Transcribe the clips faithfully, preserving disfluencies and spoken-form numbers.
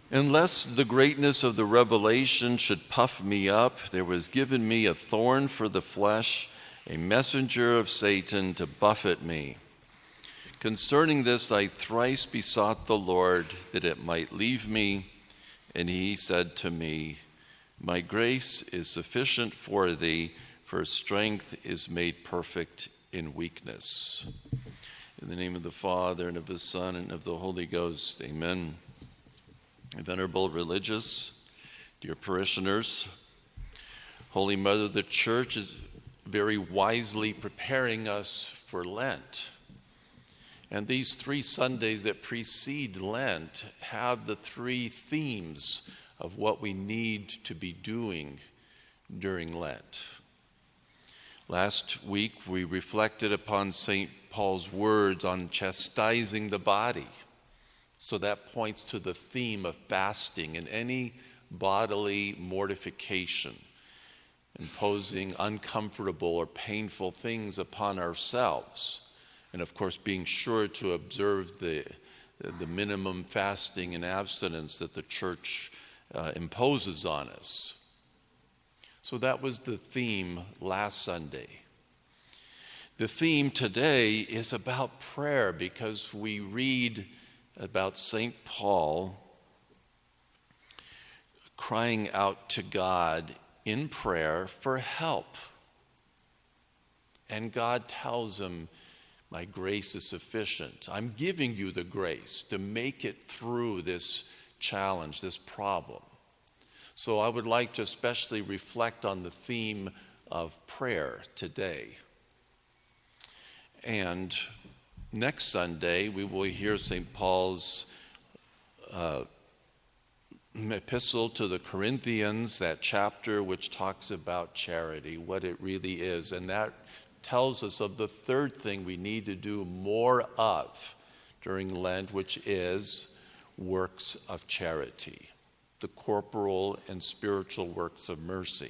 Unless the greatness of the revelation should puff me up, there was given me a thorn for the flesh, a messenger of Satan to buffet me. Concerning this I thrice besought the Lord that it might leave me, and he said to me, My grace is sufficient for thee, for strength is made perfect in weakness. In the name of the Father, and of the Son, and of the Holy Ghost, amen. Venerable religious, dear parishioners, Holy Mother of the Church is very wisely preparing us for Lent. And these three Sundays that precede Lent have the three themes of what we need to be doing during Lent. Last week we reflected upon Saint Paul's words on chastising the body. So that points to the theme of fasting and any bodily mortification, imposing uncomfortable or painful things upon ourselves. And of course, being sure to observe the, the minimum fasting and abstinence that the Church uh, imposes on us. So that was the theme last Sunday. The theme today is about prayer, because we read about Saint Paul crying out to God in prayer for help. And God tells him, my grace is sufficient. I'm giving you the grace to make it through this challenge, this problem. So I would like to especially reflect on the theme of prayer today. And next Sunday, we will hear Saint Paul's uh, epistle to the Corinthians, that chapter which talks about charity, what it really is. And that tells us of the third thing we need to do more of during Lent, which is works of charity, the corporal and spiritual works of mercy.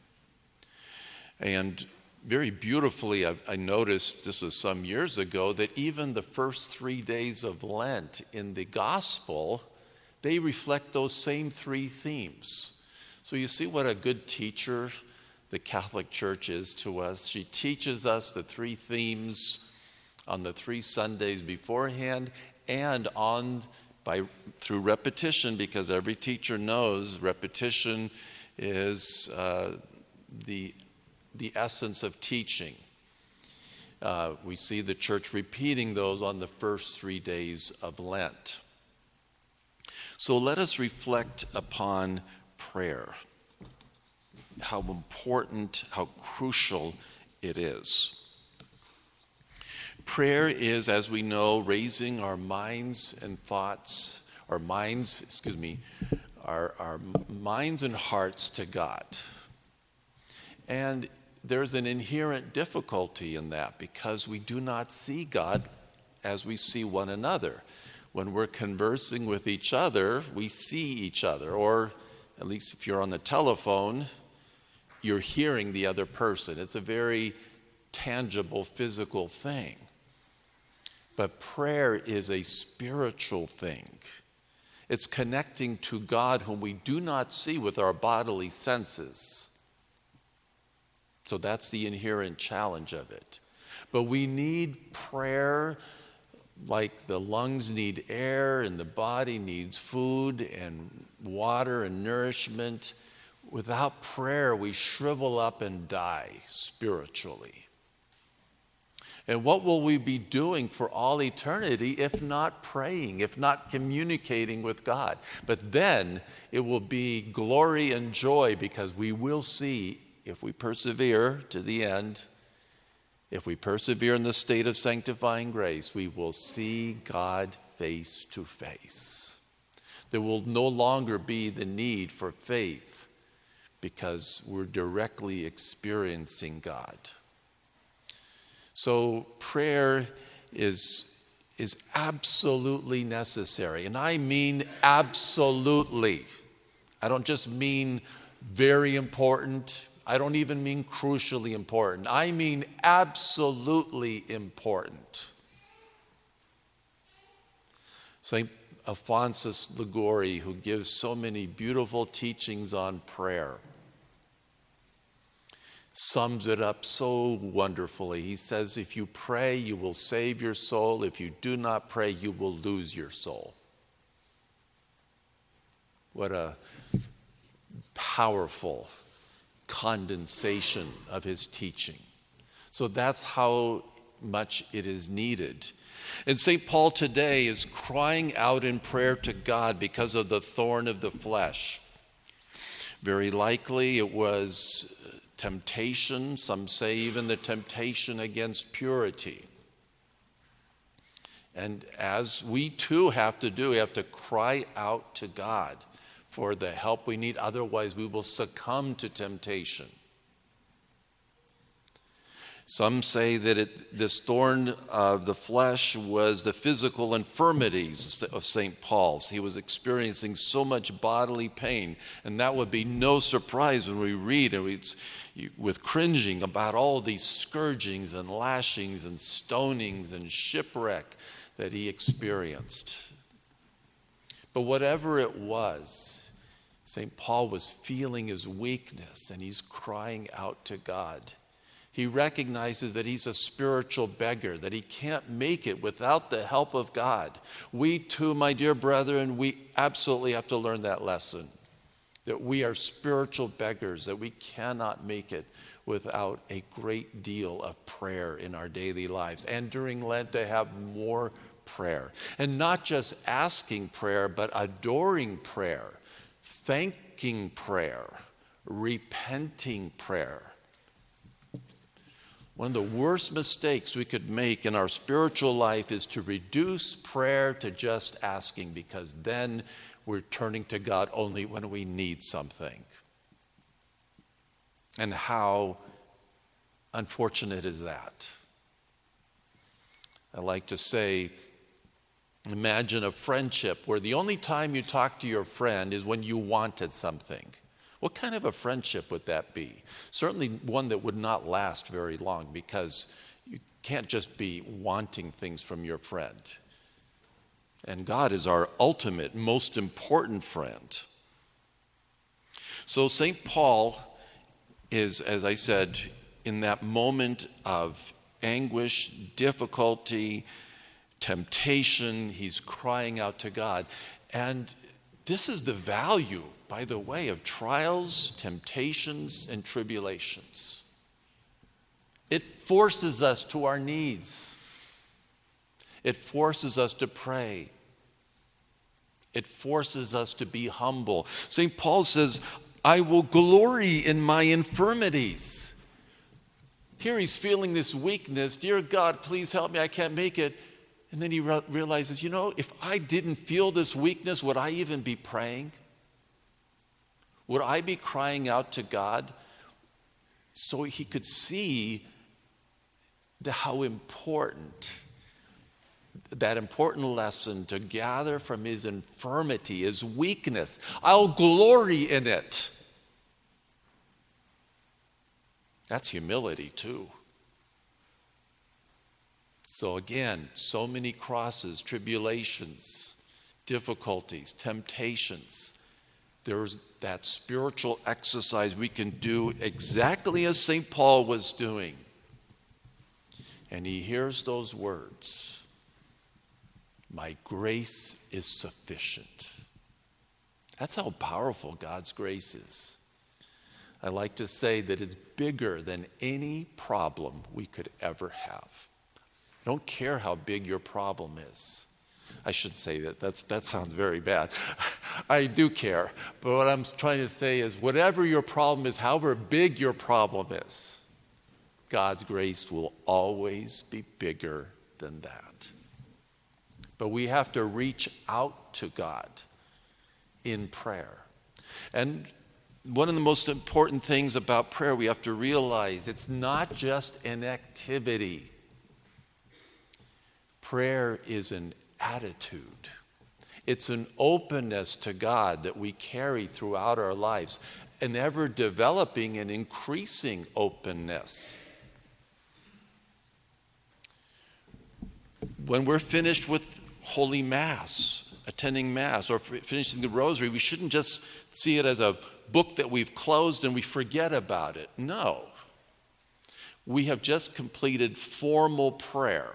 And very beautifully, I, I noticed, this was some years ago, that even the first three days of Lent in the gospel, they reflect those same three themes. So you see what a good teacher the Catholic Church is to us. She teaches us the three themes on the three Sundays beforehand, and on by through repetition, because every teacher knows repetition is uh, the the essence of teaching. Uh, we see the Church repeating those on the first three days of Lent. So let us reflect upon prayer, how important, how crucial it is. Prayer is, as we know, raising our minds and thoughts, our minds, excuse me, our, our minds and hearts to God. And there's an inherent difficulty in that, because we do not see God as we see one another. When we're conversing with each other, we see each other, or at least if you're on the telephone, you're hearing the other person. It's a very tangible, physical thing. But prayer is a spiritual thing. It's connecting to God whom we do not see with our bodily senses. So that's the inherent challenge of it. But we need prayer like the lungs need air and the body needs food and water and nourishment. Without prayer, we shrivel up and die spiritually. And what will we be doing for all eternity if not praying, if not communicating with God? But then it will be glory and joy, because we will see, if we persevere to the end, if we persevere in the state of sanctifying grace, we will see God face to face. There will no longer be the need for faith, because we're directly experiencing God. So prayer is, is absolutely necessary. And I mean absolutely. I don't just mean very important. I don't even mean crucially important. I mean absolutely important. Saint Alphonsus Liguori, who gives so many beautiful teachings on prayer, sums it up so wonderfully. He says, if you pray, you will save your soul. If you do not pray, you will lose your soul. What a powerful condensation of his teaching. So that's how much it is needed. And Saint Paul today is crying out in prayer to God because of the thorn of the flesh. Very likely it was temptation, some say even the temptation against purity. And as we too have to do, we have to cry out to God for the help we need. Otherwise, we will succumb to temptation. Some say that it, this thorn of the flesh was the physical infirmities of Saint Paul's. He was experiencing so much bodily pain, and that would be no surprise when we read and we, with cringing about all these scourgings and lashings and stonings and shipwreck that he experienced. But whatever it was, Saint Paul was feeling his weakness, and he's crying out to God. He recognizes that he's a spiritual beggar, that he can't make it without the help of God. We too, my dear brethren, we absolutely have to learn that lesson, that we are spiritual beggars, that we cannot make it without a great deal of prayer in our daily lives. And during Lent, to have more prayer. And not just asking prayer, but adoring prayer, thanking prayer, repenting prayer. One of the worst mistakes we could make in our spiritual life is to reduce prayer to just asking, because then we're turning to God only when we need something. And how unfortunate is that? I like to say, imagine a friendship where the only time you talk to your friend is when you wanted something. What kind of a friendship would that be? Certainly one that would not last very long, because you can't just be wanting things from your friend. And God is our ultimate, most important friend. So Saint Paul is, as I said, in that moment of anguish, difficulty, temptation, he's crying out to God. And this is the value, by the way, of trials, temptations, and tribulations. It forces us to our needs. It forces us to pray. It forces us to be humble. Saint Paul says, I will glory in my infirmities. Here he's feeling this weakness. Dear God, please help me. I can't make it. And then he re- realizes, you know, if I didn't feel this weakness, would I even be praying? Would I be crying out to God so he could see the, how important, that important lesson to gather from his infirmity, his weakness? I'll glory in it. That's humility too. So again, so many crosses, tribulations, difficulties, temptations. There's that spiritual exercise we can do exactly as Saint Paul was doing. And he hears those words, my grace is sufficient. That's how powerful God's grace is. I like to say that it's bigger than any problem we could ever have. I don't care how big your problem is. I should say that. That's, that sounds very bad. I do care. But what I'm trying to say is whatever your problem is, however big your problem is, God's grace will always be bigger than that. But we have to reach out to God in prayer. And one of the most important things about prayer we have to realize, it's not just an activity. Prayer is an attitude. It's an openness to God that we carry throughout our lives, an ever developing and increasing openness. When we're finished with Holy Mass, attending Mass or finishing the Rosary, we shouldn't just see it as a book that we've closed and we forget about it. No. We have just completed formal prayer.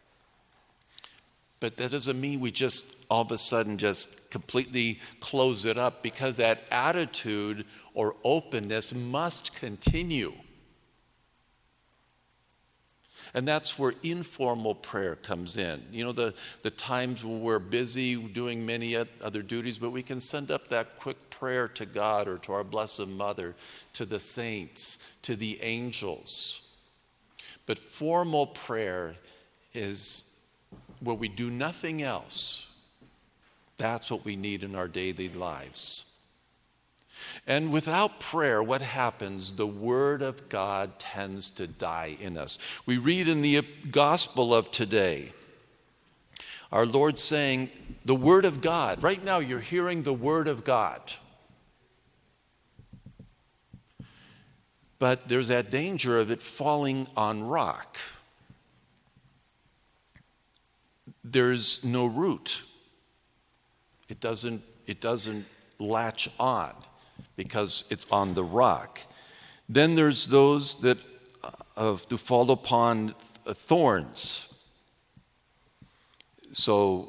But that doesn't mean we just all of a sudden just completely close it up, because that attitude or openness must continue. And that's where informal prayer comes in. You know, the, the times when we're busy doing many other duties, but we can send up that quick prayer to God or to our Blessed Mother, to the saints, to the angels. But formal prayer is where we do nothing else. That's what we need in our daily lives. And without prayer, what happens? The Word of God tends to die in us. We read in the Gospel of today, our Lord saying, the Word of God. Right now you're hearing the Word of God. But there's that danger of it falling on rock. There's no root. It doesn't, it doesn't latch on because it's on the rock. Then there's those that uh, to fall upon uh, thorns. So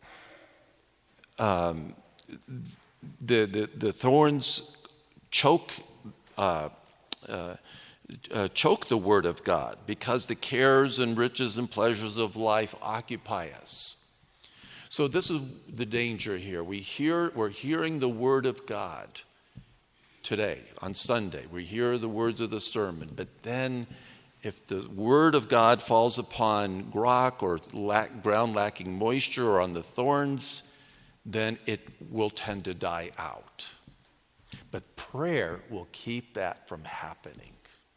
um, the, the the thorns choke uh, uh, uh, choke the Word of God, because the cares and riches and pleasures of life occupy us. So this is the danger here. We hear, we're hearing the Word of God today, on Sunday. We hear the words of the sermon. But then if the Word of God falls upon rock or lack, ground lacking moisture, or on the thorns, then it will tend to die out. But prayer will keep that from happening.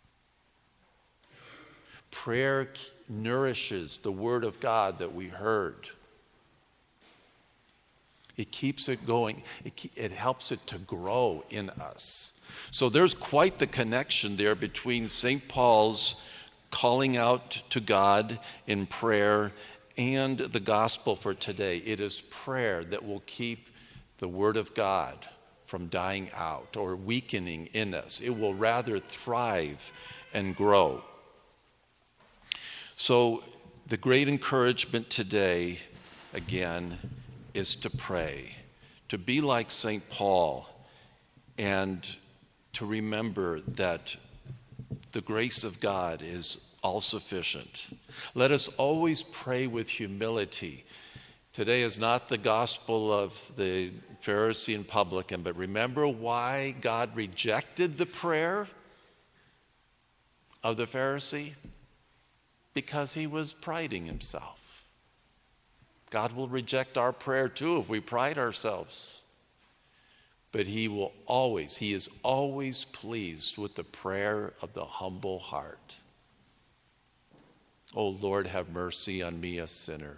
Prayer nourishes the Word of God that we heard. It keeps it going. It, it helps it to grow in us. So there's quite the connection there between Saint Paul's calling out to God in prayer and the gospel for today. It is prayer that will keep the Word of God from dying out or weakening in us. It will rather thrive and grow. So the great encouragement today, again, is to pray, to be like Saint Paul, and to remember that the grace of God is all sufficient. Let us always pray with humility. Today is not the gospel of the Pharisee and publican, but remember why God rejected the prayer of the Pharisee? Because he was priding himself. God will reject our prayer too if we pride ourselves. But he will always, he is always pleased with the prayer of the humble heart. O Lord, have mercy on me, a sinner.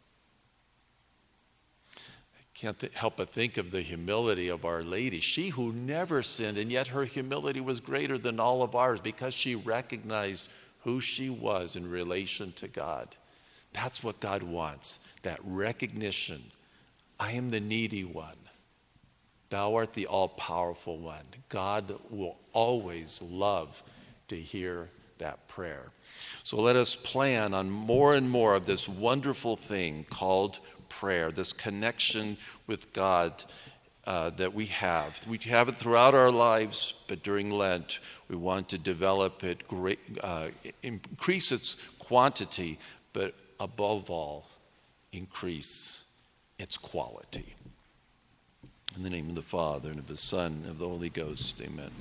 I can't th- help but think of the humility of Our Lady. She who never sinned, and yet her humility was greater than all of ours because she recognized who she was in relation to God. That's what God wants, that recognition. I am the needy one. Thou art the all-powerful one. God will always love to hear that prayer. So let us plan on more and more of this wonderful thing called prayer, this connection with God uh, that we have. We have it throughout our lives, but during Lent, we want to develop it, great, uh, increase its quantity, but above all, increase its quality. In the name of the Father, and of the Son, and of the Holy Ghost, amen.